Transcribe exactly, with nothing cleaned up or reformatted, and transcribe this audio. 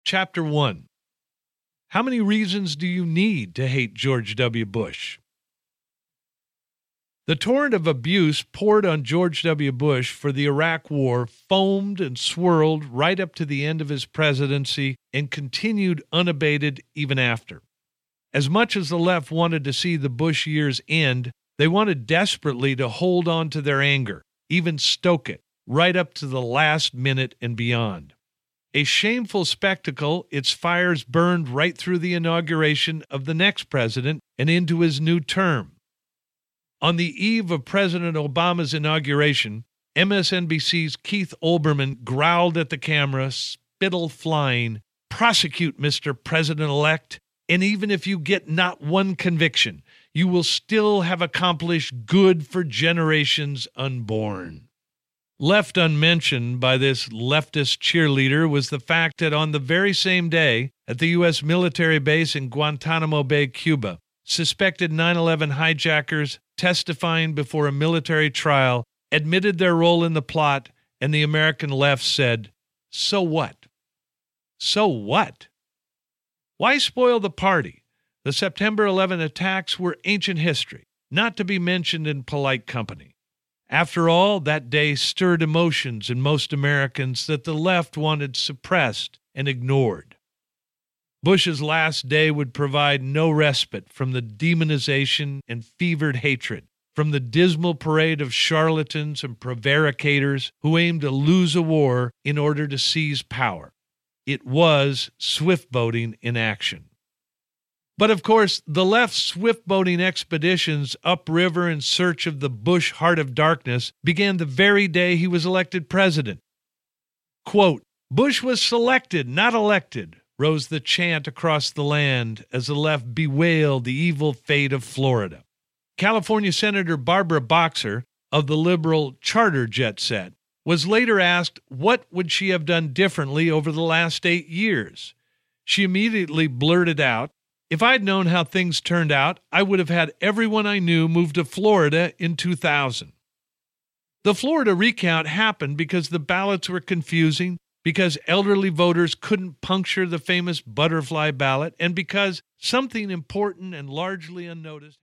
Chapter one. How many reasons do you need to hate George W. Bush? The torrent of abuse poured on George W. Bush for the Iraq War foamed and swirled right up to the end of his presidency and continued unabated even after. As much as the left wanted to see the Bush years end, they wanted desperately to hold on to their anger, even stoke it, right up to the last minute and beyond. A shameful spectacle, its fires burned right through the inauguration of the next president and into his new term. On the eve of President Obama's inauguration, M S N B C's Keith Olbermann growled at the camera, spittle flying, "Prosecute, Mister President-elect, and even if you get not one conviction, you will still have accomplished good for generations unborn." Left unmentioned by this leftist cheerleader was the fact that on the very same day, at the U S military base in Guantanamo Bay, Cuba, suspected nine eleven hijackers testifying before a military trial admitted their role in the plot, and the American left said, "So what? So what?" Why spoil the party? The September eleventh attacks were ancient history, not to be mentioned in polite company. After all, that day stirred emotions in most Americans that the left wanted suppressed and ignored. Bush's last day would provide no respite from the demonization and fevered hatred, from the dismal parade of charlatans and prevaricators who aimed to lose a war in order to seize power. It was swift boating in action. But of course, the left's swift boating expeditions upriver in search of the Bush heart of darkness began the very day he was elected president. Quote, "Bush was selected, not elected," rose the chant across the land as the left bewailed the evil fate of Florida. California Senator Barbara Boxer of the liberal charter jet set was later asked what would she have done differently over the last eight years. She immediately blurted out, "If I'd known how things turned out, I would have had everyone I knew move to Florida in two thousand. The Florida recount happened because the ballots were confusing, because elderly voters couldn't puncture the famous butterfly ballot, and because something important and largely unnoticed